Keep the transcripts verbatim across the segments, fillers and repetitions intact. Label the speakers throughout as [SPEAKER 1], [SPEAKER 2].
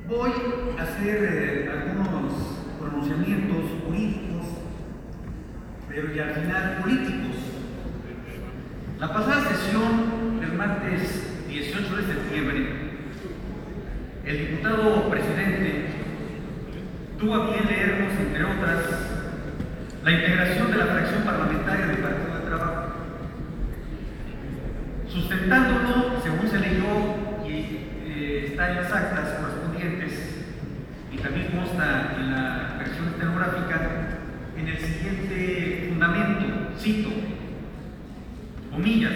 [SPEAKER 1] Voy a hacer eh, algunos pronunciamientos jurídicos, pero ya al final políticos. La pasada sesión del martes dieciocho de septiembre, el diputado presidente tuvo a bien leernos, entre otras, la integración de la fracción parlamentaria del Partido del Trabajo, sustentándolo, según se leyó y eh, está en las actas correspondientes y también consta en la versión estenográfica, en el siguiente fundamento, cito, comillas,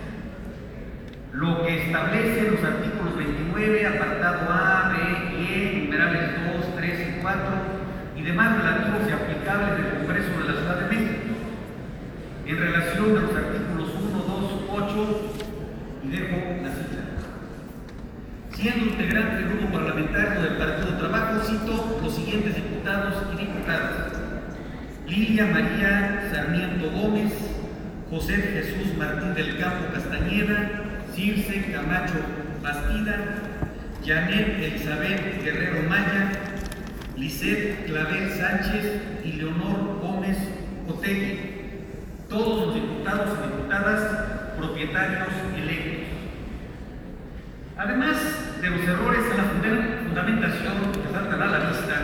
[SPEAKER 1] lo que establece los artículos veintinueve, apartado A, B y E, numerales dos, tres y cuatro y demás relativos y aplicables del Congreso de la Ciudad de México, en relación a los artículos uno, dos, ocho, y dejo la cita. Siendo integrante del grupo parlamentario del Partido del Trabajo, cito los siguientes diputados y diputadas: Lilia María Sarmiento Gómez, José Jesús Martín del Campo Castañeda, Circe Camacho Bastida, Janet Elizabeth Guerrero Maya, Lisette Clavel Sánchez y Leonor Gómez Otegui, todos los diputados y diputadas propietarios electos. Además de los errores en la fundamentación que saltan a la vista,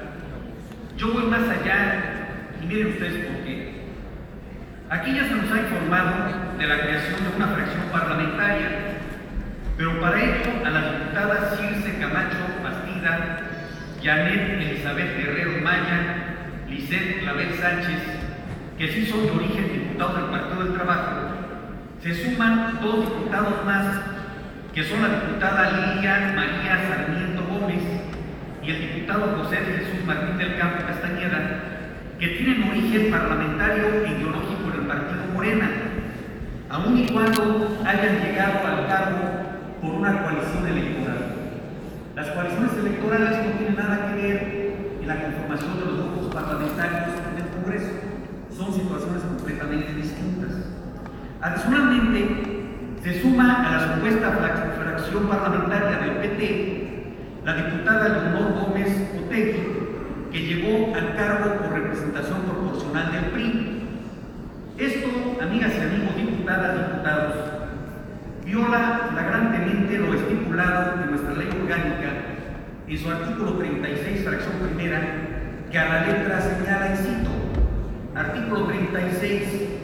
[SPEAKER 1] yo voy más allá y miren ustedes por qué. Aquí ya se nos ha informado de la creación de una fracción parlamentaria, pero para ello a las diputadas Circe Camacho Bastida, Janet Elizabeth Guerrero Maya, Lisette Clavel Sánchez, que sí son de origen diputados del Partido del Trabajo, se suman dos diputados más, que son la diputada Lilia María Sarmiento Gómez y el diputado José Jesús Martín del Campo Castañeda, que tienen origen parlamentario e ideológico en el Partido Morena, aun y cuando hayan llegado al cargo por una coalición electoral. Las coaliciones electorales no tienen nada que ver en la conformación de los grupos parlamentarios del Congreso, son situaciones completamente distintas. Adicionalmente, se suma a la supuesta fracción parlamentaria del P T la diputada Leonor Gómez Otegui, que llegó al cargo por representación proporcional del P R I. Esto, amigas y amigos diputadas y diputados, viola flagrantemente lo estipulado en nuestra ley orgánica en su artículo treinta y seis, fracción primera, que a la letra señala, y cito, artículo treinta y seis,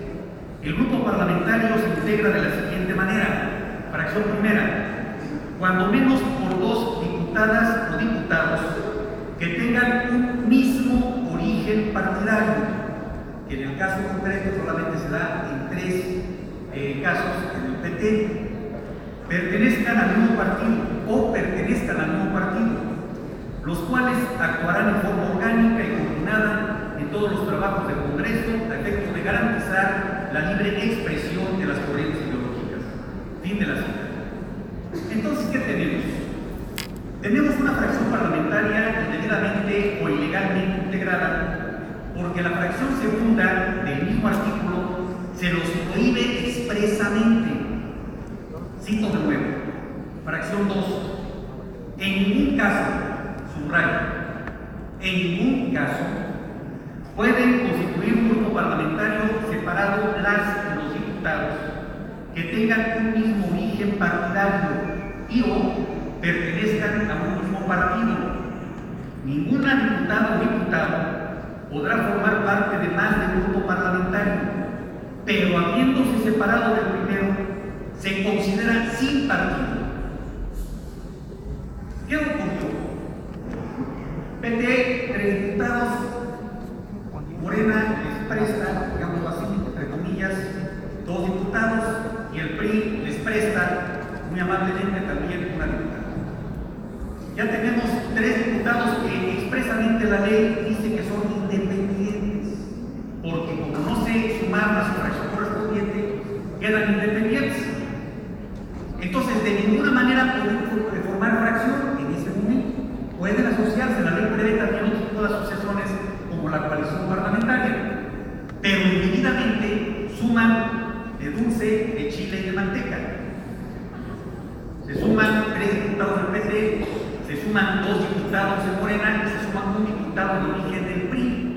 [SPEAKER 1] el grupo parlamentario se integra de la siguiente manera: fracción primera, cuando menos por dos diputadas o diputados que tengan un mismo origen partidario, que en el caso concreto solamente se da en tres eh, casos en el P T, pertenezcan al mismo partido o pertenezcan al mismo partido, los cuales actuarán en forma orgánica y coordinada en todos los trabajos del Congreso a efecto de garantizar la libre expresión de las corrientes ideológicas. Fin de la cita. Entonces, ¿qué tenemos? Tenemos una fracción parlamentaria indebidamente o ilegalmente integrada, porque la fracción segunda del mismo artículo se los prohíbe expresamente. Cito de nuevo, fracción dos. En ningún caso, subrayo, en ningún caso, pueden constituir un grupo parlamentario separado las y los diputados que tengan un mismo origen partidario y o pertenezcan a un mismo partido. Ninguna diputada o diputado podrá formar parte de más de un grupo parlamentario, pero habiéndose separado del primero, se considera sin partido. ¿Qué ocurrió? P T, tres diputados, Morena les presta, digamos así, entre comillas, dos diputados, y el P R I les presta, muy amablemente, también una diputada. Ya tenemos tres diputados que expresamente la ley dice que son independientes, porque como no se sumaron a su fracción correspondiente, quedan independientes. Entonces, de ninguna manera pueden formar fracción en ese momento. Pueden asociarse, la ley prevé también otro tipo de asociaciones como la coalición parlamentaria, pero indebidamente suman de dulce, de chile y de manteca. Se suman tres diputados del P T, se suman suman dos diputados de Morena y se suma un diputado de origen del P R I.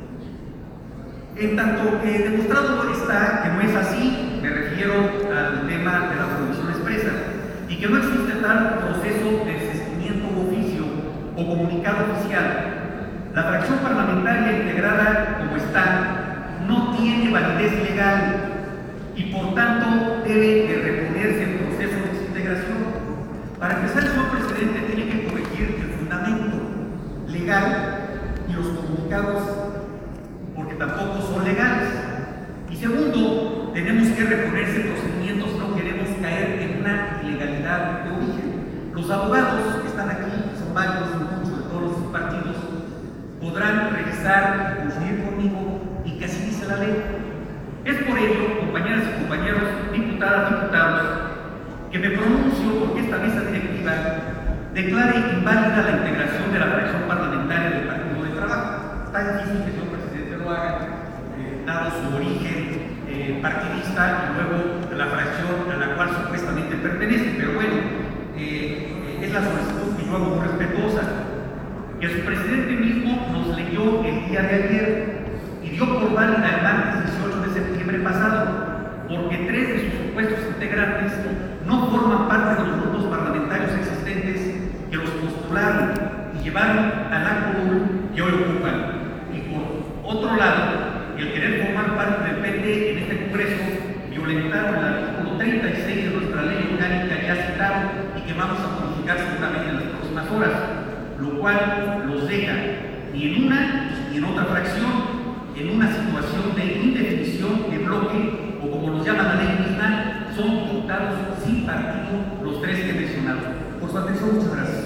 [SPEAKER 1] En tanto que demostrado está que no es así, me refiero al tema de la prohibición expresa, y que no existe tal proceso de desistimiento u oficio o comunicado oficial, la fracción parlamentaria integrada como está no tiene validez legal y por tanto debe de reponerse el proceso de desintegración. Para empezar, el señor presidente tiene que corregir el fundamento legal y los comunicados, porque tampoco son legales. Y segundo, tenemos que reponer ese procedimiento si no queremos caer en una ilegalidad de origen. Los abogados que están aquí, son varios, muchos de todos los partidos, podrán revisar, coincidir conmigo y que así dice la ley. Es por ello, compañeras y compañeros, diputadas, diputados, que me pronuncio porque esta mesa directiva declare inválida la integración de la fracción parlamentaria del Partido de Trabajo. Está difícil que el señor presidente lo haga, eh, dado su origen eh, partidista y luego la fracción a la cual supuestamente pertenece, pero bueno, eh, es la solicitud que yo hago muy respetuosa, que su presidente mismo nos leyó el día de ayer y dio por válida el martes dieciocho de septiembre pasado, porque tres de sus supuestos integrantes no forman parte de los grupos parlamentarios existentes que los postularon y llevaron al acto que hoy ocupan. Y por otro lado, el querer formar parte del P T en este Congreso violentaron el artículo treinta y seis de nuestra ley orgánica ya citado y que vamos a modificar seguramente en las próximas horas, lo cual los deja ni en una ni en otra fracción en una situación de indefinición de bloque, o como nos llama la ley misma, son diputados sin partido los tres que he mencionado. Por su atención, muchas gracias.